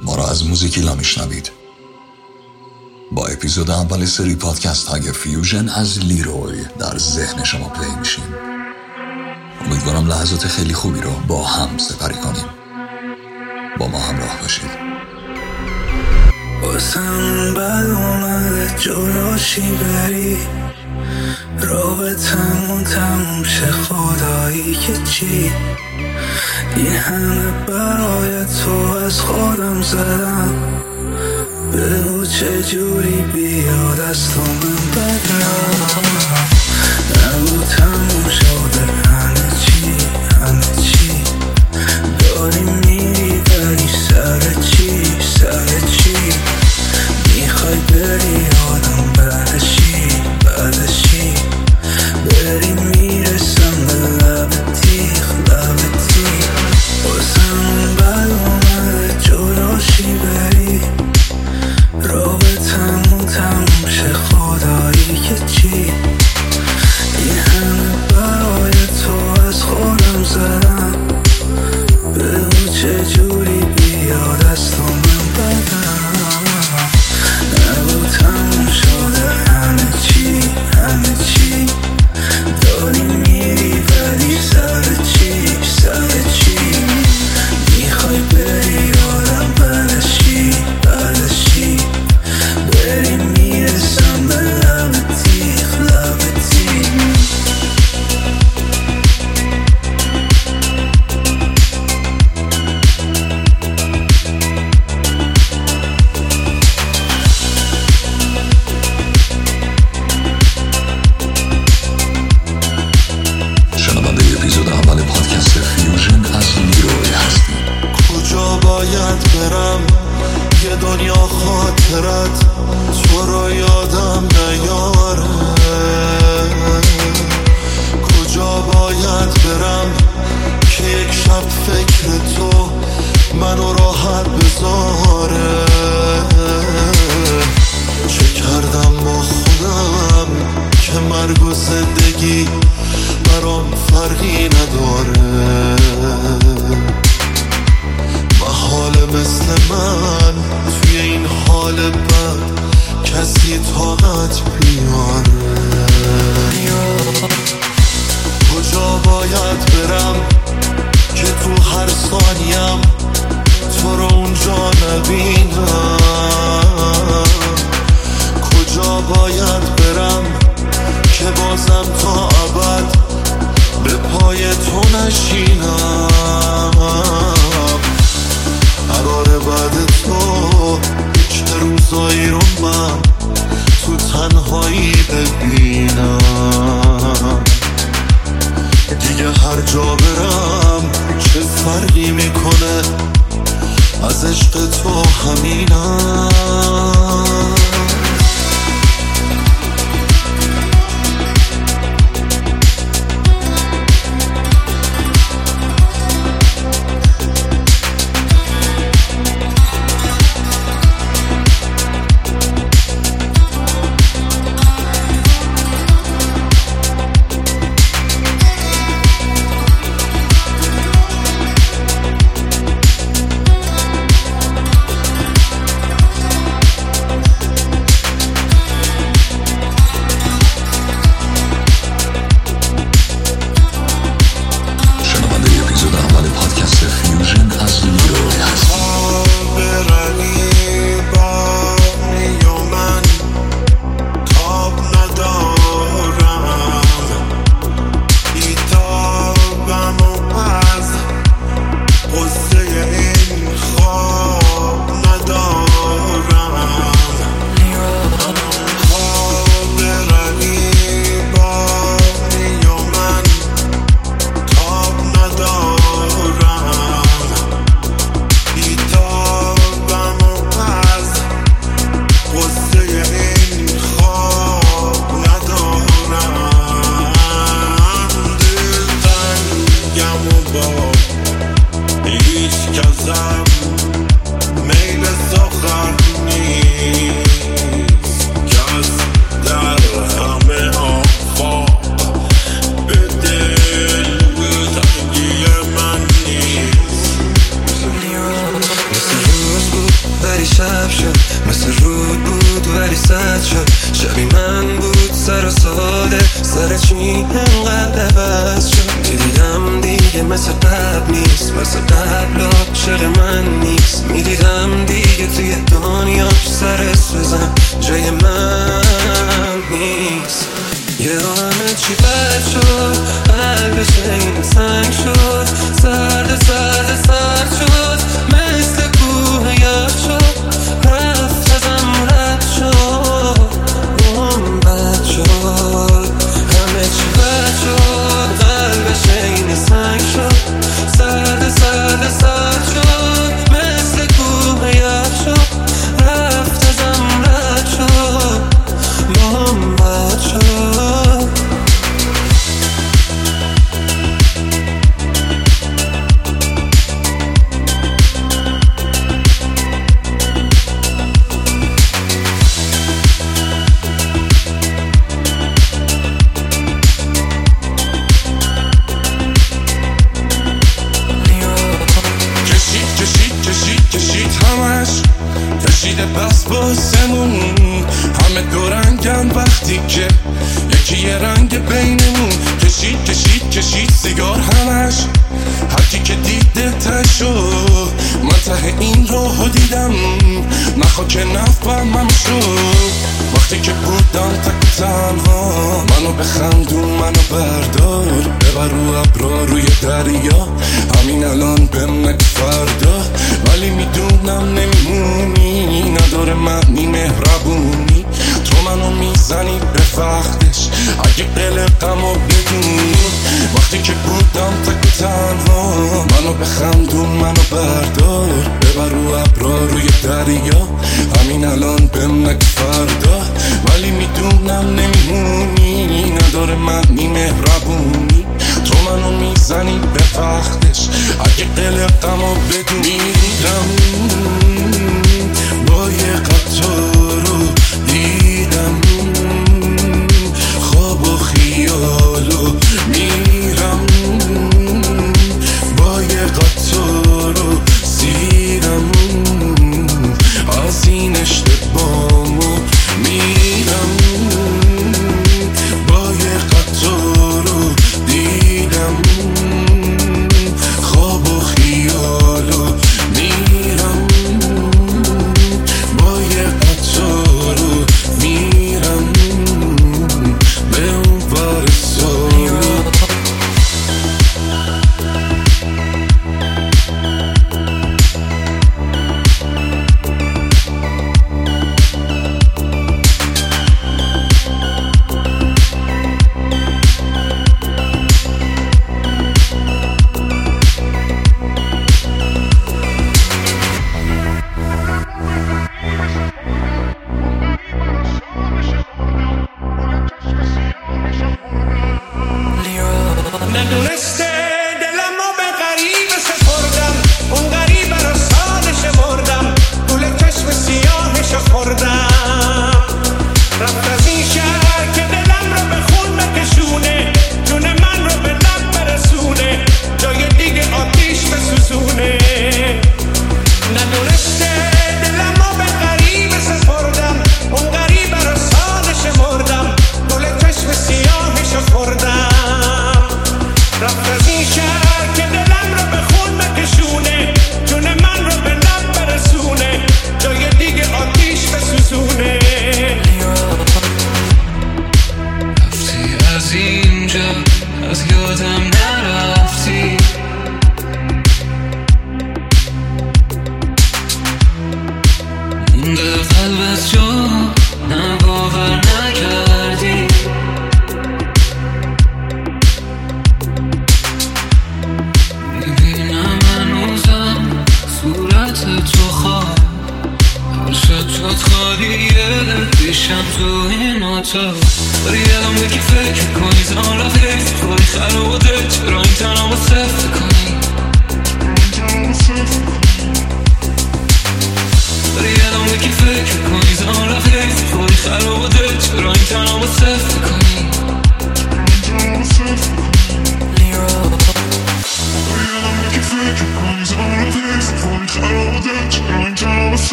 ما را از موزیکیلا میشنوید. با اپیزود اول سری پادکست های فیوژن از لیروی در ذهن شما پلی میشیم. امیدوارم لحظات خیلی خوبی رو با هم سپری کنیم. با ما همراه باشید. واسم بد اومده جلاشی بری، رابطمون تموم شه خدایی که چی. این همه برای تو از خودم زدم، بگو چجوری بیاد از تو من بدم. نگو تموم شده همه چی داری میری ولی سر چی میخوای بری آدم بعدشی بری میرسم به لب تیغ واسم بد اومده جلاشی بری، رابطمون تموم شه خدایی که چی. این همه برای تو از خودم زدم، بگو چجوری بیاد از تو من بدم. نگو تموم شده همه چی داری میری ولی سر چی میخوای بری آدم بعدشی بری میرسم به لب تیغ یه دنیا خاطرت تو رو یادم نیاره. کجا باید برم که یک شب فکر تو منو راحت بذاره. چه کردم با خودم که مرگ و زندگی برام فرقی نداره. حال مثل من توی این حال بد کسی طاقت بیاره. کجا باید برم که تو هر ثانیم تو رو اونجا نبینم. کجا باید برم که بازم تا ابد به پای تو نشینم. قراره بعد تو چه روزایی رو من تو تنهایی ببینم. دیگه هر جا برم چه فرقی میکنه، از عشق تو همینم. دیگه مثل قبل نیست، مثل قبل عاشق من نیست. میدیدم دیگه توی دنیاش سر بزن جای من نیست. یه همه چی بد شد، قلبش این سنگ شد، سرد سرد سرد شد، مثل کوه یخ شد، رفت ازم رد شد، بد شد. همه چی بد شد، قلبش این سنگ شد، سرد سرد سرد شد، مثل کوه یخ شد، رفت ازم رد شد، بد شد. کشیده بس باسمون همه دورنگن وقتی که یکی یه رنگ بینمون. کشید کشید کشید سیگار همش هرکی که دیده تشو. من ته این راهو دیدم نخوا که نفهمم شد. وقتی که بودم تک تنها منو بخندون منو بردار، ببر رو ابرا روی دریا، همین الان بهم نگو فردا. ولی میدونم نمیمونی، نداره معنی مهربونی، تو منو میزنی به وقتش اگه قلقمو بدونی. وقتی که بودم تک تنها منو بخندون منو بردار، ببر رو ابرا روی دریا، همین الان بهم نگو فردا. ولی میدونم نمیمونی، نداره معنی مهربونی، تو منو میزنی به وقتش اگه قلقمو بدونی. میرم با یه قطار رو دیدم خواب و خیالو، میرم با یه قطار رو سیرم از این اشتباهمو. میرم با یه قطار رو دیدم خواب و خیالو، میرم با یه قطار رو میرم به اون برسانی. ندونسته دلمو به غریب سپردم، اون غریب رو سادش مردم، گل چشم سیاهش خوردم. رفت از این شهر که دلم رو به خون بکشونه، جون من رو به لب برسونه، جای دیگه آتیش بسوزونه. ندونسته دلمو به غریب سپردم، اون غریب رو سادش مردم، گل چشم سیاهش خوردم. رفت از این شهر که دلم رو به خون بکشونه، جون من رو به لب برسونه، جای دیگه آتیش بسوزونه. رفتی از اینجا از یادم نرفتی، مونده قلبت جا نه باور نکردی. میبینم هنوزم صورت تو خواب، هر شب جات خالیه پیشم تو این اتاق. داری یادم بگی فکر کنی زمان رفت خواهی خراباده، چرا این تنها با صفت کنی. داری یادم بگی فکر کنی زمان رفت خواهی خراباده، چرا این تنها با صفت کنی.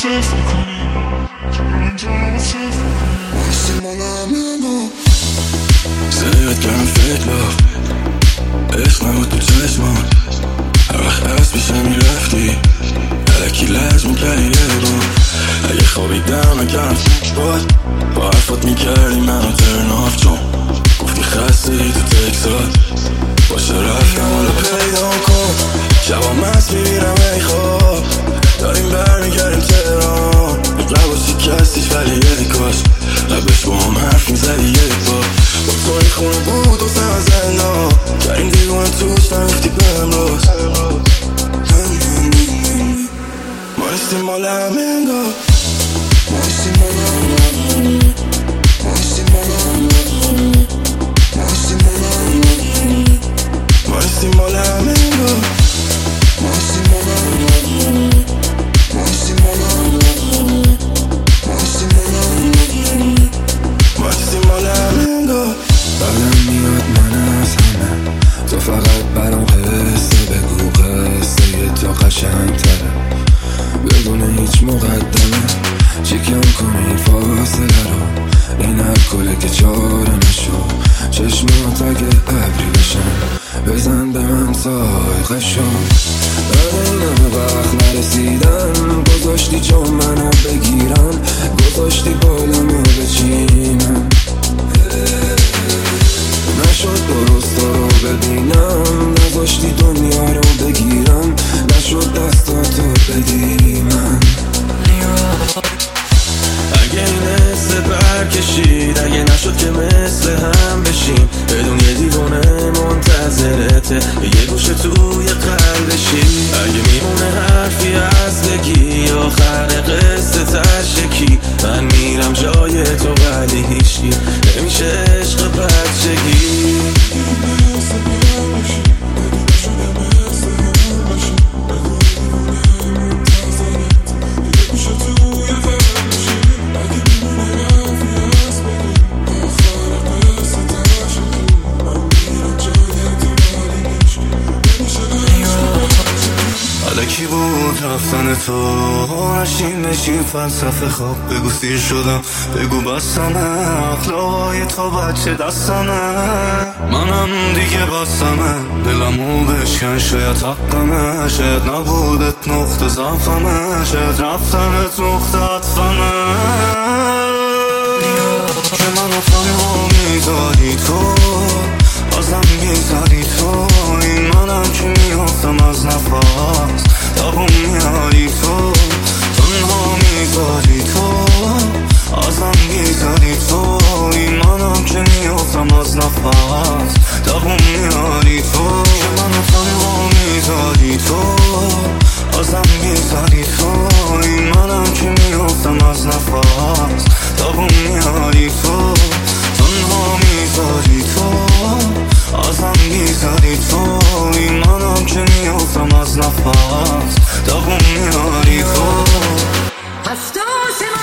صفر کنی واسه مالم زیاد کردم فکر عشق نبود تو چشمان هر وقت از پیشم میرفتی الکی لج میکردی یه بار اگه خوابیدم نکردم باید با حرفات میکردی منو ترناف چون گفتی خستی تو تکسات باشه رفتم حالا پیدا کن شبا مست میبینم ای خواب داریم برمیگردیم تهران قبل شکستیش ولی یه کاش لبش با هم حرف میزدی یه بار با تو این خونه بود و سم زندان کریم دیوان توش نمیفتی بهم راست ما نیستیم مال هم انگار ما نیستیم مال هم ما نیستیم مال هم ما نیستیم مال هم ما نیستیم مال هم انگار ما نیستیم مال هم ما نیستیم مال هم ما نیستیم مال هم ما نیستیم مال هم انگار بعدم میاد من از همه تو فقط برام قصه بگو قصه یه تا قشنگ‌تره بدون هیچ مقدمه چکم کنی فاصله رو این الکله که چاره نشو چشمات اگه ابری بشن بزن به من سایقشو بعد این همه وقت نرسیدن گذاشتی جا منو بگیرن گذاشتی بالمو بچینن نشد درست رو ببینم نذاشتی دنیا رو بگیرم نشد دستاتو بدی من اگه این حسه برکشید اگه نشد که مثل هم بشیم بدون یه دیوونه منتظرته یه گوشه توی قلبشی اگه میمونه حرفی از بگی آخر قصه تشکی من میرم جای تو ولی هیچی نمیشه عشق بچگی الکی بود رفتن تو نشین بشین فلسفه خواب بگو سیر شدم بگو بستمه اخلاقای تو بچه دستمه منم دیگه بستمه دلمو بشکن شاید حقمه شاید نبودت نقطه ضعفمه شاید رفتنت نقطه عطفمه که منو تنها میذاری تو بازم میذاری تو این منم که میافتم از نفس دوام میاری تو تنها میذاری تو ازم میذاری تو این منم که میافتم از نفس دوام میاری تو که منو تنها میذاری تو ازم میذاری تو این منم که میافتم از نفس دوام میاری تو تنها میذاری تو ازم میذاری تو این منم که میافتم از نفس دوام میاری تو هفتاد